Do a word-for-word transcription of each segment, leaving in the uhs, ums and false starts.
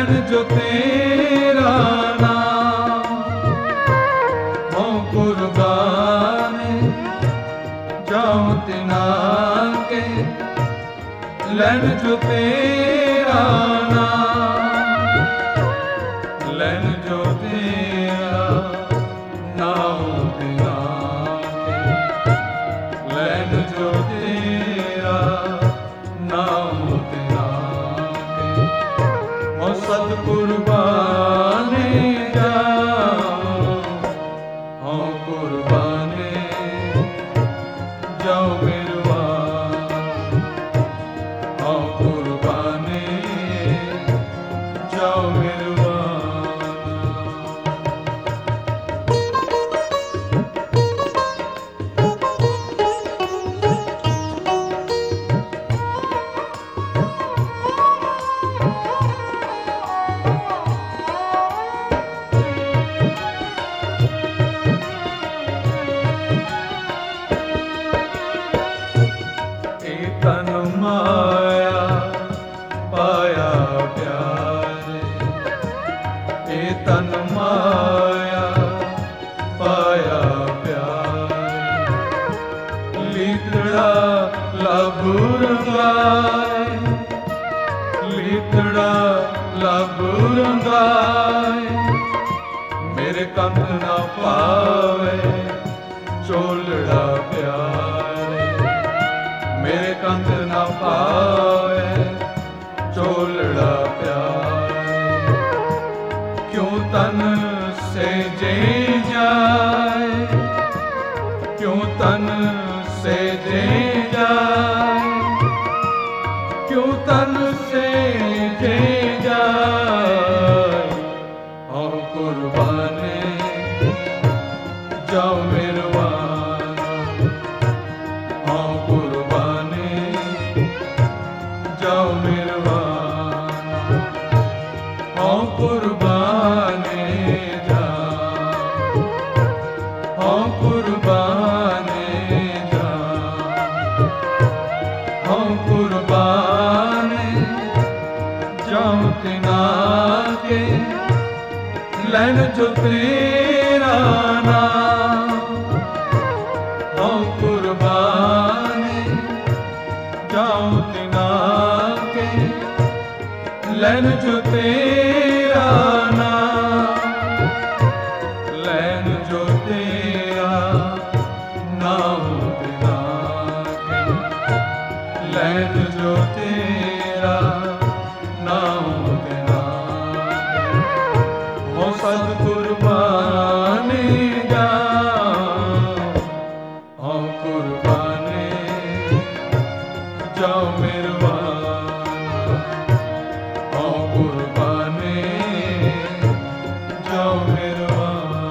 जो तेरा नाम हो कुर्बान जाऊं तिना के लैन जो तेरा नाम लैन जो तेरा नाम तिना के लैन जो तेरा नाम तिना के ओ सत कुर्बाने जाओ हो कुर्बाने जाओ मेरवा हो कुर्बाने जाओ मेरवा तन माया पाया प्यारे ए तन माया पाया प्यारे लीतड़ा लाभू रंगाए लीतड़ा लाभू रंगाए मेरे कंध ना पावे चोलड़ा प्यारे मेरे कंध ना पावे चोलड़ा प्यारे क्यों तन से जे जाए क्यों तन से जे जाए क्यों तन से जे जाए ओ कुर्बाने जाओ मेरवाना ओ कुर्बाने जाओ मेरवाना हो कुर्बाने जाओ हो कुर्बाने जाओ हो कुर्बाने जाओ तिना के लैन जो तेरा नाम हो कुर्बाने जाओ तिना के लैन जो तेरा नाम लैन जो तेरा नाम तिना के लैन जो तेरा नाम तिना के हो सत कुर्बाने जाओ हो कुर्बाने जाओ मेरवाना हो कुर्बाने जाओ मेरवाना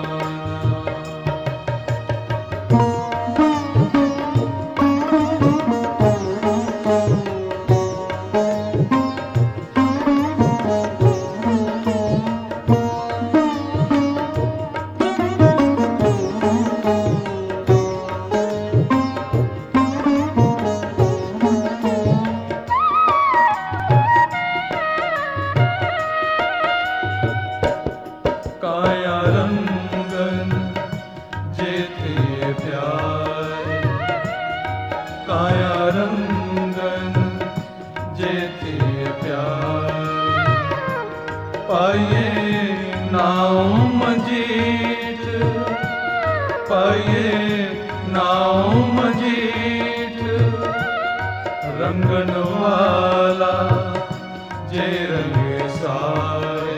काया रंगन जेते प्यारे काया रंगन जेते प्यारे पाइए नाव मजीठ पाइए नाव मजीठ रंगन वाला जे रंगे सारे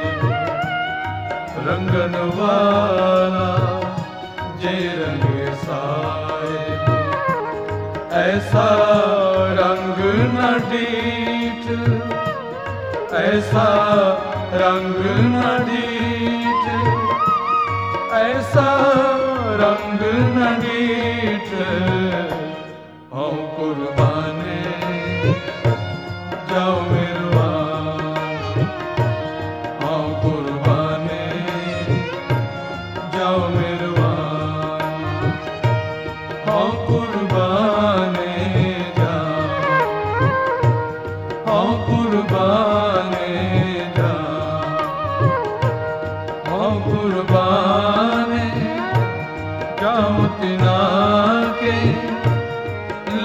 रंगन वाला जे रंगे साहिब ऐसा रंग न डीठ ऐसा रंग न डीठ ऐसा रंग न डीठ हो कुर्बाने जाओ मेरवाना हो कुर्बाने जाओ मेरवाना हो कुर्बाने जाओ हो कुर्बाने जाओ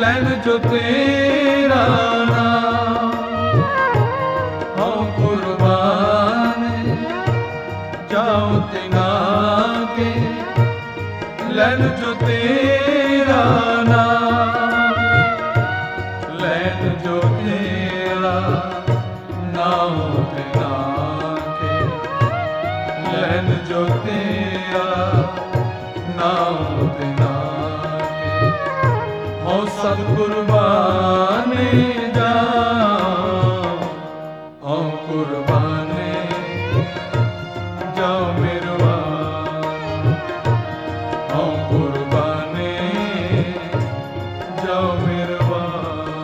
लैन जो तेरा नाम, हाँ कुर्बान जाऊं तिना के, लैन जो तेरा नाम, लैन जो तेरा नाम तिना के, लैन जो तेरा नाम तिना के, हो सब कुर्बाने जाओ, हो कुर्बाने जाओ मेरवान, हो कुर्बाने जाओ मेरवान।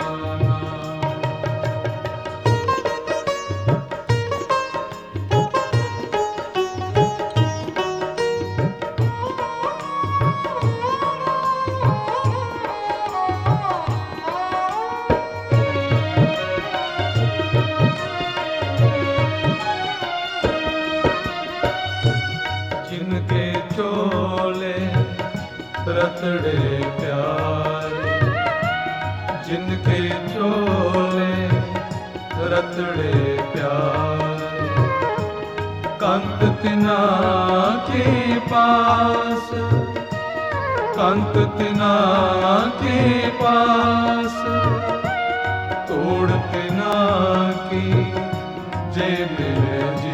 जिनके चोले रतड़े प्यारे, जिनके चोले रतड़े प्यारे, कंत तिना के पास, कंत तिना के पास, तोड़ तिना की जेब जी,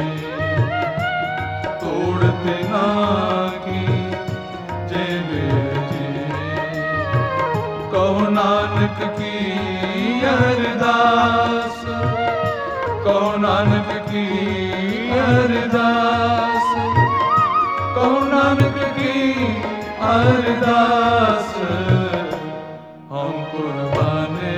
तोड़ते ना की जेब जी, कहो नानक की अरदास, कहो नानक की अरदास, कहो नानक की अरदास, हम कुर्बाने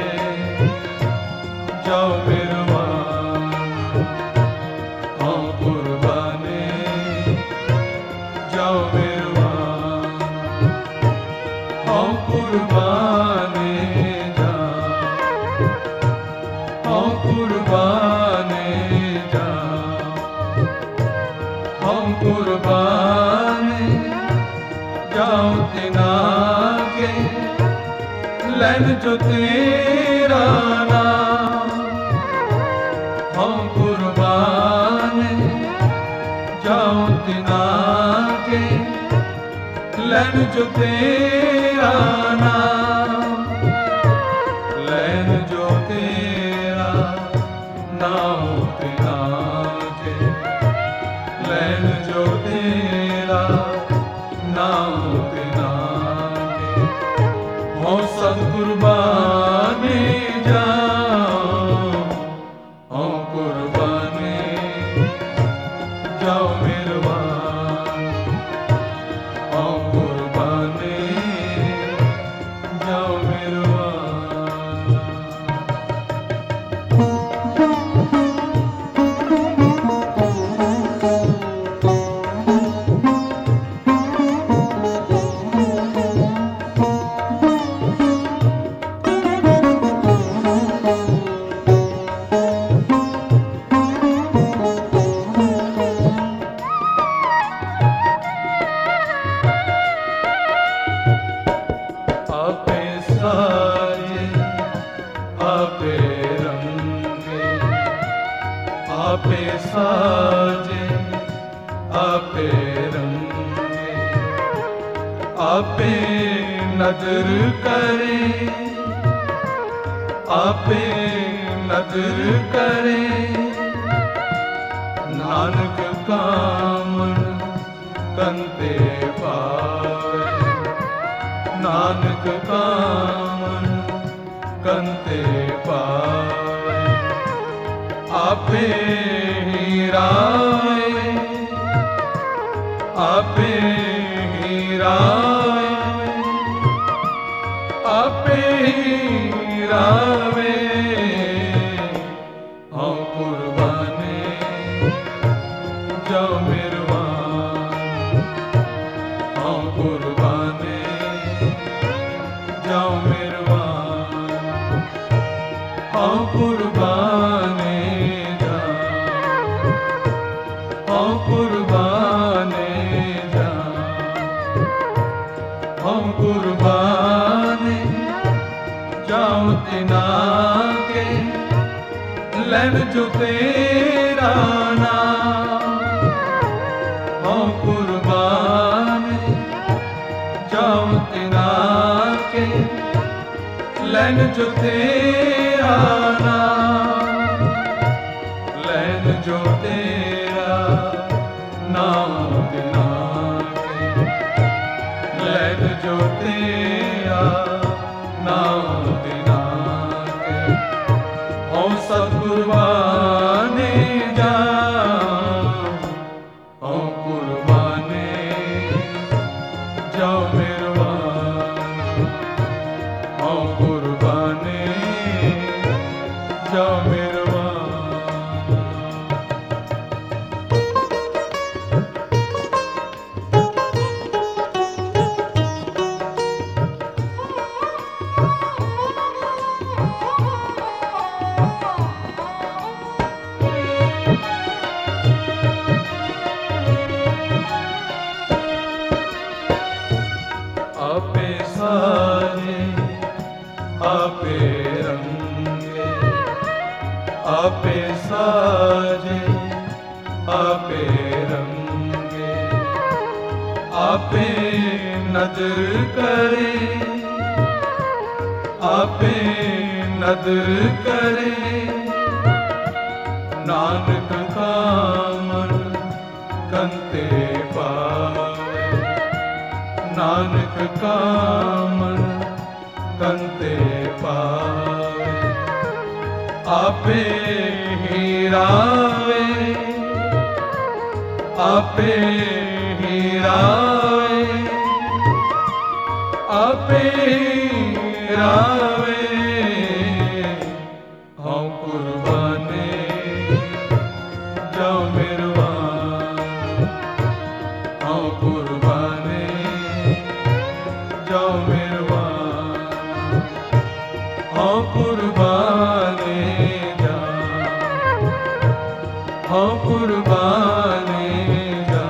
जाओ मेरवान, हम कुर्बाने जाओ मेरवान, हम कुर्बाने जाओ, हम कुर्बाने जाओ, हम कुर्बाने जाओ तिना के, लैन जो तेरा नाम, हम कुर्बाने जाओ तिना के, लैन जो तेरा नाम, लैन जो तेरा नाम तिना के, लैन जो तेरा नाम तिना के, हो सब कुर्बाने जाओ, हो कुर्बाने जाओ मेरवान, हो कुर्बाने जाओ मेरवान। आपे साजे आपे रंगे, आपे साजे आपे रंगे, आपे नजर करे, आपे नजर करे, नानक कामन कंते पावे, नानक कामन कंते पावे, आपे ही राय, आपे ही राय, आपे ही रावे, हम कुर्बाने जाओ मेरवान, हम कुर्बाने जाओ मेरवान, हम कुर्बाने जाओ, हम कुर्बाने जाओ, हम कुर्बाने तिना के लैन जो तेरा नाम हो कुर्बान जाऊं तिना के लैन जो तेरा नाम लैन जो तेरा नाम तिना के लैन जो तेरा नाम तिना के ओ सब कुर्बाने जा ओ कुर्बाने जाओ मेरवाना ओ कुर्बाने जाओ मेरवाना आपे साजे आपे रंगे आपे साजे आपे रंगे आपे नदर करे आपे नदर करे नानक का मन कंते पावे नानक का मन कंते पावे आपे हीरावे आपे हीरावे आपे हीरावे हम कुर्बाने जाओ मेरवाना हम कुर्बाने जाओ मेरवाना हाँ कुर्बाने जा हाँ कुर्बाने जा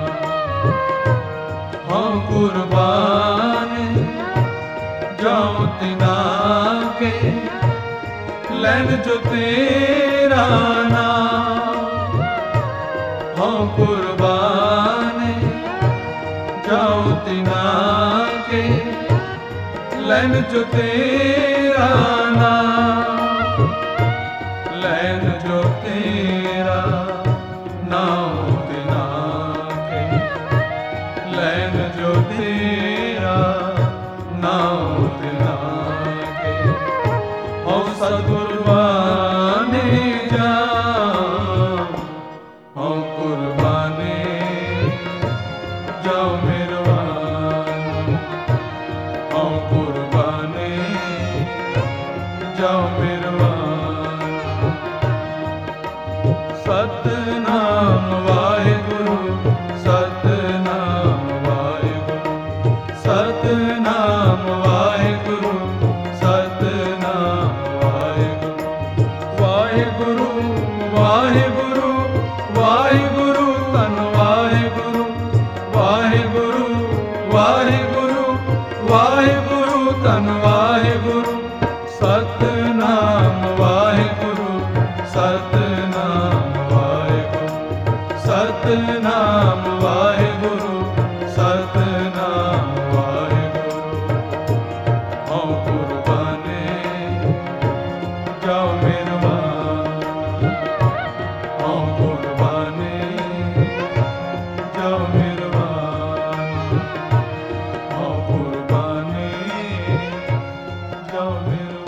हाँ कुर्बाने जाओ तिना के लैन जो तेरा नाम हाँ कुर्बाने जाओ तिना के लैन जो तेरा नाम लैन जो तेरा नाम तिना के लैन जो तेरा नाम तिना के ओ सकुर्बाने जा ओ कुर्बाने जाओ मेरवाना ओ कुर्बाने जाओ मेरवाना सतनाम वाहेगुरु सतनाम वाहेगुरु सतनाम वाहेगुरु सतनाम वाहेगुरु वाहेगुरु वाहेगुरु वाहेगुरु तन वाहेगुरु वाहेगुरु वाहेगुरु वाहेगुरु तन वाहेगुरु सतनाम वाहेगुरु सतनाम वाहेगुरु सतनाम वाहेगुरु सतनाम वाहेगुरु ओ कुर्बाने जाओ मेरवाना ओ कुर्बाने जाओ मेरवाना ओ कुर्बाने जाओ मेरवाना